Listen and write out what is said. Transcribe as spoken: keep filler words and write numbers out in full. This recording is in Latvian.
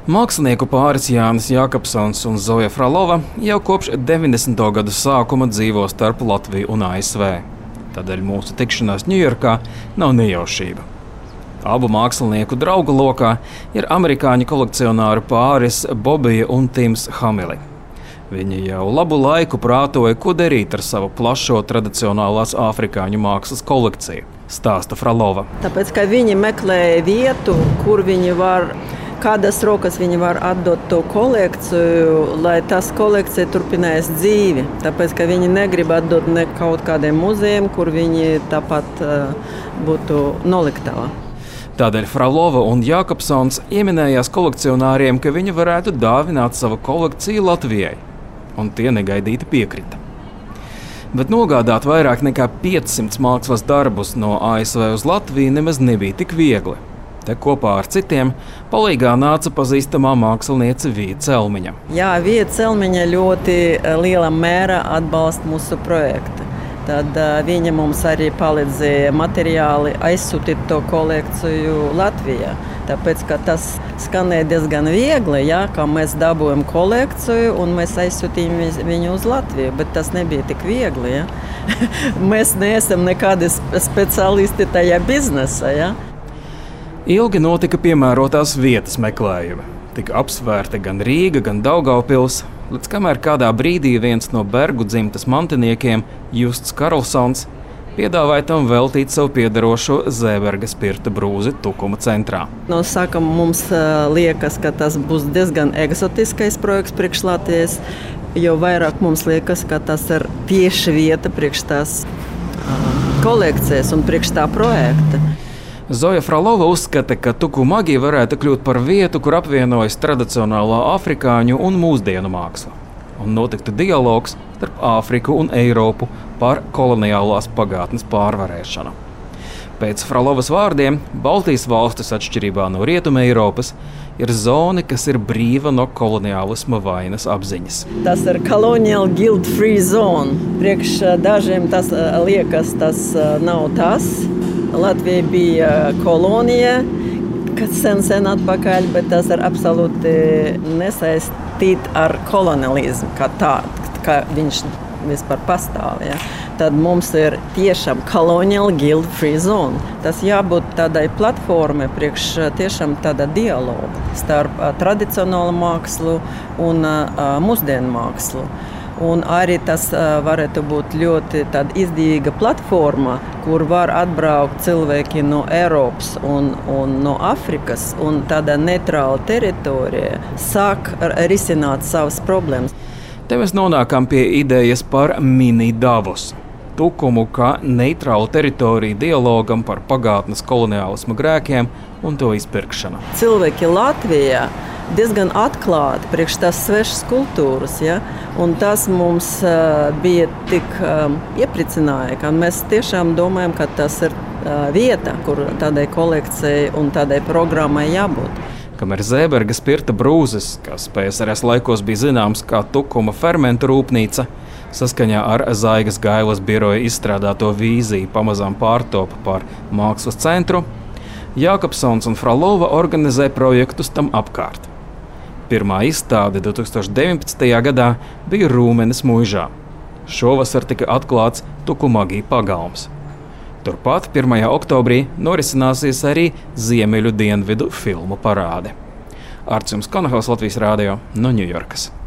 Mākslinieku pāris Jānis Jākapsons un Zoja Fralova jau kopš deviņdesmito gadu sākuma dzīvo starp Latviju un A S V. Tādēļ mūsu tikšanās Ņujorkā nav nejaušība. Abu mākslinieku draugu lokā ir amerikāņu kolekcionāru pāris Bobija un Tims Hamili. Viņi jau labu laiku prātoja, ko darīt ar savu plašo tradicionālās afrikāņu mākslas kolekciju, stāsta Fralova. Tāpēc, ka viņi meklēja vietu, kur viņi var, kādas rokas viņi var atdot to kolekciju, lai tas kolekcija turpinās dzīvi. Tāpēc, ka viņi negrib atdot ne kaut kādiem muzejiem, kur viņi tāpat uh, būtu noliktavā. Tādēļ Fralova un Jākapsons ieminējās kolekcionāriem, ka viņi varētu dāvināt savu kolekciju Latvijai, un tie negaidīti piekrita. Bet nogādāt vairāk nekā piecsimt mākslas darbus no A S V uz Latviju nemaz nebija tik viegli. Te kopā ar citiem palīgā nāca pazīstamā māksliniece Vija Celmiņa. Jā, Vija Celmiņa ļoti lielā mērā atbalsta mūsu projektu. Tad uh, viņa mums arī palīdzēja materiāli aizsūtīt to kolekciju Latvijā. Tāpēc, ka tas skanēja diezgan viegli, ja, ka mēs dabūjam kolekciju un mēs aizsūtījām viņu uz Latviju, bet tas nebija tik viegli. Ja. Mēs neesam nekādi speciālisti tajā biznesā. Ja. Ilgi notika piemērotās vietas meklējumi. Tika apsvērti gan Rīga, gan Daugavpils, līdz kamēr kādā brīdī viens no Bergu dzimtas mantiniekiem, Justs Karlsons, piedāvāja tam veltīt savu piederošo Zēberga spirta brūzi Tukuma centrā. No sākuma mums uh, liekas, ka tas būs diezgan eksotiskais projekts priekš Latvijas, jo vairāk mums liekas, ka tas ir tieši vieta priekš tās uh, kolekcijas un priekš tā projekta. Zoja Fralova uzskata, ka Tukumagi varētu kļūt par vietu, kur apvienojas tradicionālā afrikāņu un mūsdienu māksla, un notiktu dialogs starp Āfriku un Eiropu par koloniālās pagātnes pārvarēšanu. Pēc Fralovas vārdiem, Baltijas valstis atšķirībā no Rietuma Eiropas ir zona, kas ir brīva no koloniālisma vainas apziņas. Tas ir colonial guilt free zone. Priekš dažiem tas liekas, tas nav tas. Latvija bija kolonija, kad sen, sen atpakaļ, bet tas ir absolūti nesaistīt ar kolonialismu, kā tādu, kā viņš vispār pastāv. Ja. Tad mums ir tiešām colonial guilt free zone. Tas jābūt tādai platformai priekš tiešām tāda dialoga starp uh, tradicionālu mākslu un uh, mūsdienu mākslu. Un arī tas uh, varētu būt ļoti tāda izdevīga platforma, kur var atbraukt cilvēki no Eiropas un, un no Afrikas, un tāda neitrāla teritorija sāk risināt savas problēmas. Te mēs nonākam pie idejas par mini Davos. Tukumu kā neitrālu teritoriju dialogam par pagātnes koloniālisma grēkiem un to izpirkšanu. Cilvēki Latvijā diezgan atklāti priekš tās svešas kultūras, ja? Un tas mums uh, bija tik um, iepricināja, ka mēs tiešām domājam, ka tas ir uh, vieta, kur tādai kolekcijai un tādai programmai jābūt. Kamēr Zēberga spirta brūzes, kas P S R S laikos bija zināms kā Tukuma fermentu rūpnīca, saskaņā ar Zaigas Gailas biroja izstrādāto vīziju pamazām pārtopa par mākslas centru, Jākapsons un Fralova organizē projektus tam apkārt. Pirmā izstāde divtūkstoš deviņpadsmitajā gadā bija Rūmenes muižā. Šovasar tika atklāts Tukumagi pagalms. Turpat pirmajā oktobrī norisināsies arī Ziemeļu dienvidu filmu parāde. Arts Konahaus, Latvijas Rādio no Ņujorkas.